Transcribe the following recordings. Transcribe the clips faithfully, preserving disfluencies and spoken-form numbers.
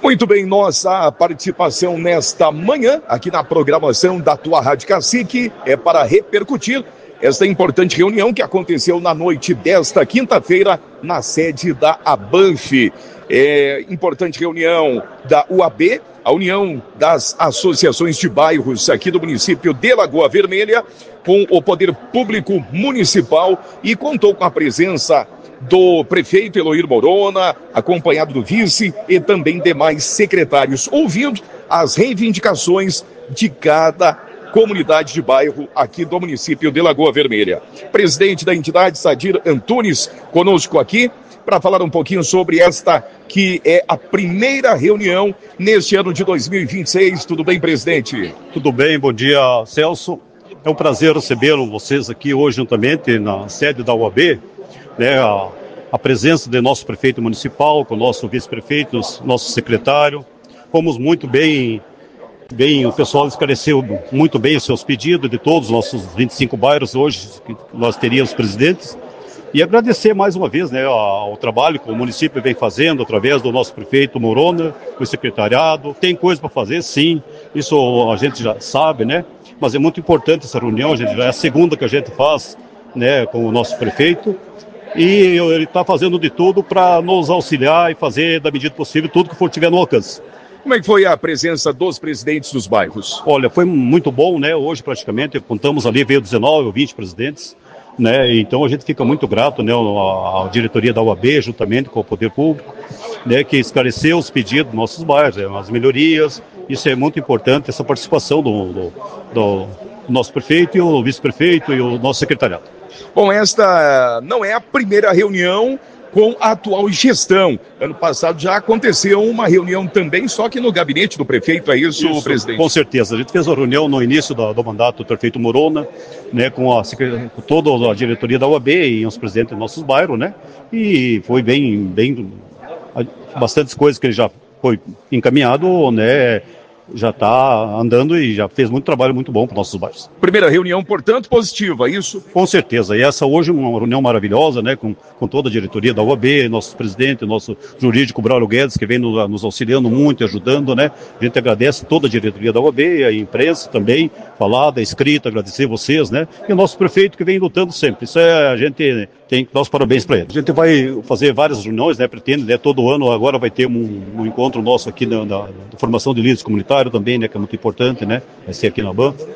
Muito bem, nossa participação nesta manhã, aqui na programação da tua Rádio Cacique, é para repercutir esta importante reunião que aconteceu na noite desta quinta-feira, na sede da ABANF. É, importante reunião da U A B, a União das Associações de Bairros aqui do município de Lagoa Vermelha, com o Poder Público Municipal, e contou com a presença do prefeito Eloir Morona, acompanhado do vice e também demais secretários, ouvindo as reivindicações de cada comunidade de bairro aqui do município de Lagoa Vermelha. Presidente da entidade, Sadir Antunes, conosco aqui para falar um pouquinho sobre esta que é a primeira reunião neste ano de dois mil e vinte e seis. Tudo bem, presidente? Tudo bem, bom dia, Celso. É um prazer recebê-lo, vocês aqui hoje juntamente na sede da U A B, né, a, a presença do nosso prefeito municipal, com o nosso vice-prefeito, nosso secretário. Fomos muito bem, bem, o pessoal esclareceu muito bem os seus pedidos de todos os nossos vinte e cinco bairros hoje, que nós teríamos presidentes. E agradecer mais uma vez, né, ao trabalho que o município vem fazendo através do nosso prefeito Morona, o secretariado. Tem coisa para fazer, sim, isso a gente já sabe, né? Mas é muito importante essa reunião, a gente, já é a segunda que a gente faz, né, com o nosso prefeito. E ele está fazendo de tudo para nos auxiliar e fazer, da medida possível, tudo que for tiver no alcance. Como é que foi a presença dos presidentes dos bairros? Olha, foi muito bom, né? Hoje praticamente contamos ali, veio dezenove ou vinte presidentes. Né? Então a gente fica muito grato, né, à, à diretoria da U A B, juntamente com o Poder Público, né, que esclareceu os pedidos dos nossos bairros, né, as melhorias. Isso é muito importante, essa participação do, do, do nosso prefeito e o vice-prefeito e o nosso secretariado. Bom, esta não é a primeira reunião com a atual gestão. Ano passado já aconteceu uma reunião também, só que no gabinete do prefeito, é isso, isso presidente? Com certeza. A gente fez uma reunião no início do, do mandato do prefeito Morona, né, com, a, com toda a diretoria da U A B e os presidentes dos nossos bairros, né, e foi bem, bem, bastantes coisas que ele já foi encaminhado, né, já está andando e já fez muito trabalho muito bom para os nossos bairros. Primeira reunião, portanto, positiva, isso? Com certeza. E essa hoje é uma reunião maravilhosa, né, com, com toda a diretoria da U A B, nosso presidente, nosso jurídico Braulio Guedes, que vem nos, nos auxiliando muito, ajudando, né. A gente agradece toda a diretoria da U A B, a imprensa também, falada, escrita, agradecer vocês, né, e o nosso prefeito que vem lutando sempre. Isso é, a gente tem que dar os parabéns para ele. A gente vai fazer várias reuniões, né, pretende, né, todo ano agora vai ter um, um encontro nosso aqui na, na, na formação de líderes comunitários também, né, que é muito importante, né, vai ser aqui na B A N F.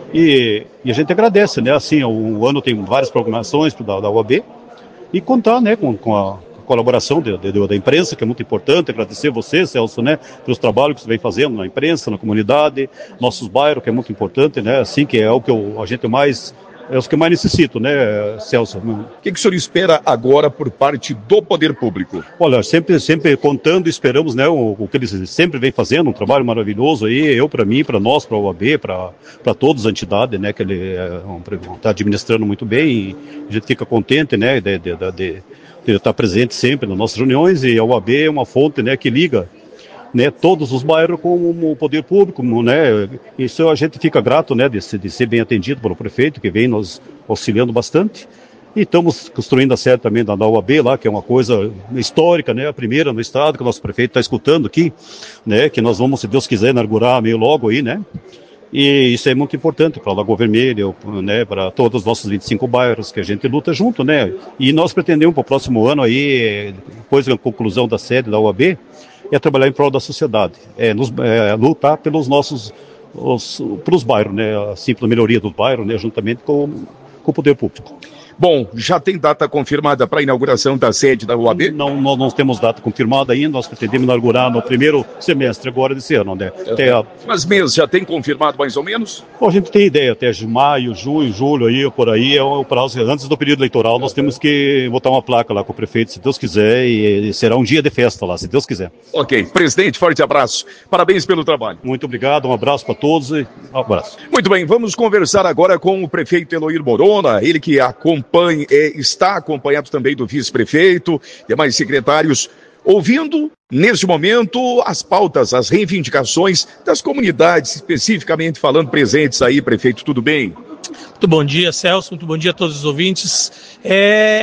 E, e a gente agradece, né, assim, o, o ano tem várias programações da, da U A B e contar, né, com, com a colaboração de, de, da imprensa, que é muito importante. Agradecer você, Celso, né, pelos trabalhos que você vem fazendo na imprensa, na comunidade, nossos bairros, que é muito importante, né, assim, que é o que eu, a gente mais... É os que mais necessito, né, Celso? O que, que o senhor espera agora por parte do Poder Público? Olha, sempre, sempre contando, esperamos, né, o, o que eles sempre vem fazendo, um trabalho maravilhoso aí, eu para mim, para nós, para a U A B, para todas as entidades, né, que ele está administrando muito bem, e a gente fica contente, né, de, de, de, de, de estar presente sempre nas nossas reuniões, e a U A B é uma fonte, né, que liga, né, todos os bairros com o poder público, né, isso a gente fica grato, né, de, de ser bem atendido pelo prefeito, que vem nos auxiliando bastante, e estamos construindo a sede também da U A B lá, que é uma coisa histórica, né, a primeira no estado, que o nosso prefeito está escutando aqui, né, que nós vamos, se Deus quiser, inaugurar meio logo aí, né, e isso é muito importante para a Lagoa Vermelha, né, para todos os nossos vinte e cinco bairros, que a gente luta junto, né, e nós pretendemos para o próximo ano aí, depois da conclusão da sede da U A B, é trabalhar em prol da sociedade, é, nos, é lutar pelos nossos, os, pelos bairros, né, assim, pela melhoria dos bairros, né, juntamente com, com o poder público. Bom, já tem data confirmada para a inauguração da sede da U A B? Não, nós não temos data confirmada ainda, nós pretendemos inaugurar no primeiro semestre agora desse ano, né? Até a... Mas meses já tem confirmado mais ou menos? Bom, a gente tem ideia, até maio, junho, julho, aí, por aí, é o prazo, antes do período eleitoral, nós temos que botar uma placa lá com o prefeito, se Deus quiser, e será um dia de festa lá, se Deus quiser. Ok, presidente, forte abraço, parabéns pelo trabalho. Muito obrigado, um abraço para todos e um abraço. Muito bem, vamos conversar agora com o prefeito Eloir Morona, ele que acompanha Acompanhe, é, está acompanhado também do vice-prefeito, demais secretários, ouvindo, neste momento, as pautas, as reivindicações das comunidades, especificamente falando presentes aí, prefeito, tudo bem? Muito bom dia, Celso, muito bom dia a todos os ouvintes. É,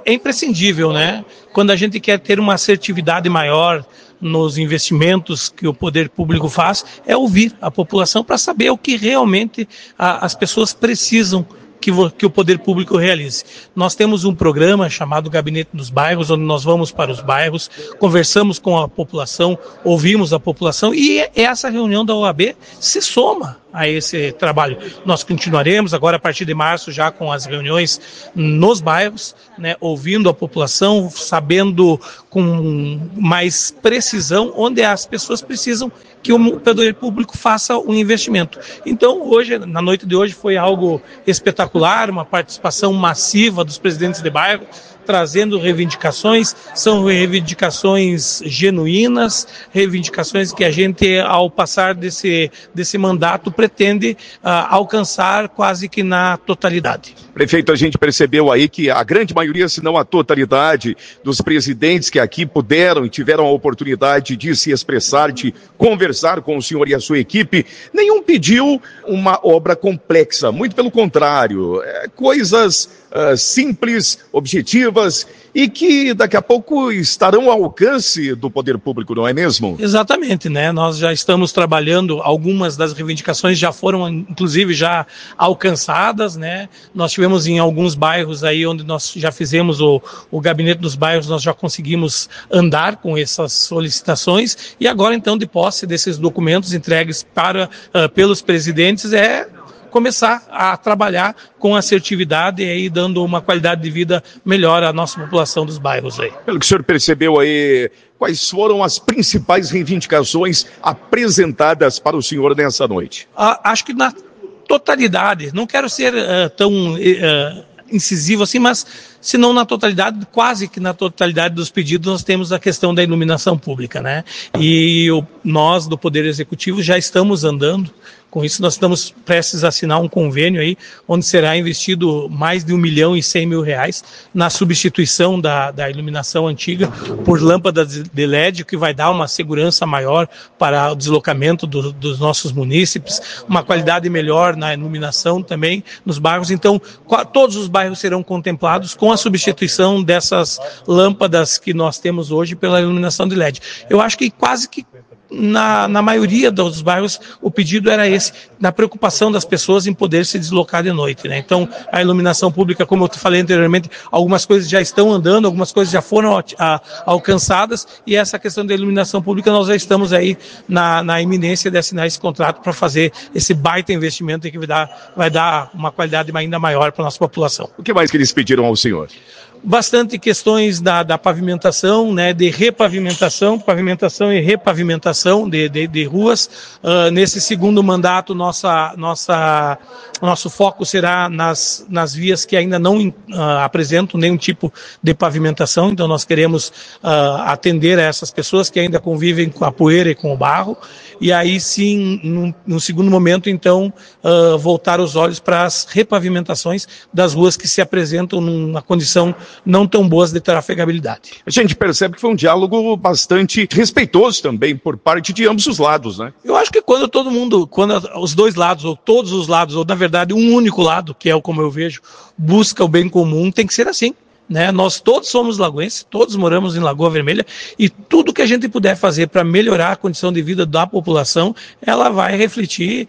é imprescindível, né? Quando a gente quer ter uma assertividade maior nos investimentos que o poder público faz, é ouvir a população para saber o que realmente a, as pessoas precisam que, que o poder público realize. Nós temos um programa chamado Gabinete dos Bairros, onde nós vamos para os bairros, conversamos com a população, ouvimos a população, e essa reunião da O A B se soma a esse trabalho. Nós continuaremos agora a partir de março já com as reuniões nos bairros, né, ouvindo a população, sabendo com mais precisão onde as pessoas precisam que o poder público faça um investimento. Então, hoje, na noite de hoje, foi algo espetacular, uma participação massiva dos presidentes de bairro, trazendo reivindicações, são reivindicações genuínas, reivindicações que a gente, ao passar desse, desse mandato, pretende uh, alcançar quase que na totalidade. Prefeito, a gente percebeu aí que a grande maioria, se não a totalidade, dos presidentes que aqui puderam e tiveram a oportunidade de se expressar, de conversar com o senhor e a sua equipe, nenhum pediu uma obra complexa, muito pelo contrário, é, coisas Uh, simples, objetivas e que daqui a pouco estarão ao alcance do poder público, não é mesmo? Exatamente, né? Nós já estamos trabalhando, algumas das reivindicações já foram, inclusive, já alcançadas, né? Nós tivemos em alguns bairros aí onde nós já fizemos o, o gabinete dos bairros, nós já conseguimos andar com essas solicitações e agora, então, de posse desses documentos entregues para, uh, pelos presidentes, é começar a trabalhar com assertividade e aí dando uma qualidade de vida melhor à nossa população dos bairros aí. Pelo que o senhor percebeu aí, quais foram as principais reivindicações apresentadas para o senhor nessa noite? Ah, acho que na totalidade, não quero ser uh, tão uh, incisivo assim, mas se não na totalidade, quase que na totalidade dos pedidos nós temos a questão da iluminação pública, né? E o, nós do Poder Executivo já estamos andando. Com isso, nós estamos prestes a assinar um convênio aí, onde será investido mais de um milhão e cem mil reais na substituição da, da iluminação antiga por lâmpadas de L E D, que vai dar uma segurança maior para o deslocamento do, dos nossos munícipes, uma qualidade melhor na iluminação também nos bairros. Então, todos os bairros serão contemplados com a substituição dessas lâmpadas que nós temos hoje pela iluminação de L E D. Eu acho que quase que Na, na maioria dos bairros o pedido era esse, na preocupação das pessoas em poder se deslocar de noite, né? Então a iluminação pública, como eu falei anteriormente, algumas coisas já estão andando, algumas coisas já foram a, a, alcançadas e essa questão da iluminação pública nós já estamos aí na, na iminência de assinar esse contrato para fazer esse baita investimento que vai dar, vai dar uma qualidade ainda maior para a nossa população. O que mais que eles pediram ao senhor? Bastante questões da, da pavimentação, né, de repavimentação, pavimentação e repavimentação de, de, de ruas. Uh, nesse segundo mandato, nossa, nossa, nosso foco será nas, nas vias que ainda não uh, apresentam nenhum tipo de pavimentação, então nós queremos uh, atender a essas pessoas que ainda convivem com a poeira e com o barro, e aí sim, num, num segundo momento, então, uh, voltar os olhos para as repavimentações das ruas que se apresentam numa condição não tão boas de trafegabilidade. A gente percebe que foi um diálogo bastante respeitoso também por parte de ambos os lados, né? Eu acho que quando todo mundo, quando os dois lados, ou todos os lados, ou na verdade um único lado, que é o como eu vejo, busca o bem comum, tem que ser assim. Né? Nós todos somos lagoenses, todos moramos em Lagoa Vermelha e tudo que a gente puder fazer para melhorar a condição de vida da população, ela vai refletir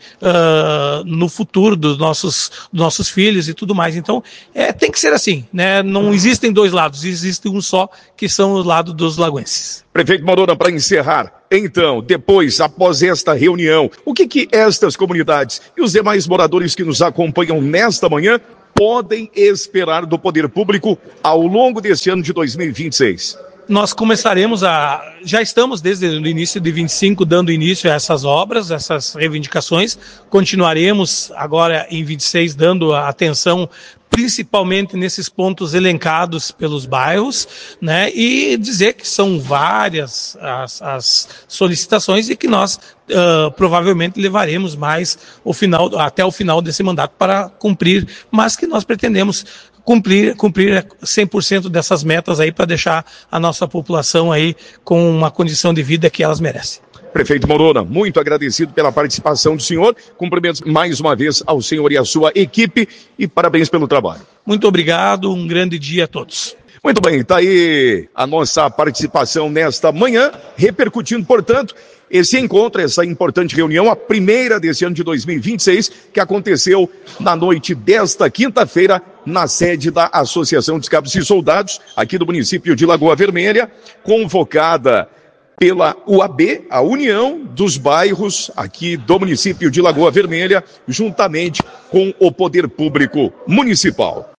uh, no futuro dos nossos, dos nossos filhos e tudo mais. Então, é, tem que ser assim, né? Não existem dois lados, existe um só, que são o lado dos lagoenses. Prefeito Morona, para encerrar, então, depois, após esta reunião, o que que estas comunidades e os demais moradores que nos acompanham nesta manhã podem esperar do poder público ao longo deste ano de dois mil e vinte e seis? Nós começaremos a... Já estamos desde o início de vinte e cinco dando início a essas obras, essas reivindicações. Continuaremos agora em vinte e seis dando atenção principalmente nesses pontos elencados pelos bairros, né, e dizer que são várias as, as solicitações e que nós uh, provavelmente levaremos mais o final, até o final desse mandato para cumprir, mas que nós pretendemos cumprir, cumprir cem por cento dessas metas aí para deixar a nossa população aí com uma condição de vida que elas merecem. Prefeito Morona, muito agradecido pela participação do senhor, cumprimentos mais uma vez ao senhor e à sua equipe e parabéns pelo trabalho. Muito obrigado, um grande dia a todos. Muito bem, está aí a nossa participação nesta manhã, repercutindo, portanto, esse encontro, essa importante reunião, a primeira desse ano de dois mil e vinte e seis, que aconteceu na noite desta quinta-feira, na sede da Associação dos Cabos e Soldados, aqui do município de Lagoa Vermelha, convocada pela U A B, a União dos Bairros aqui do município de Lagoa Vermelha, juntamente com o Poder Público Municipal.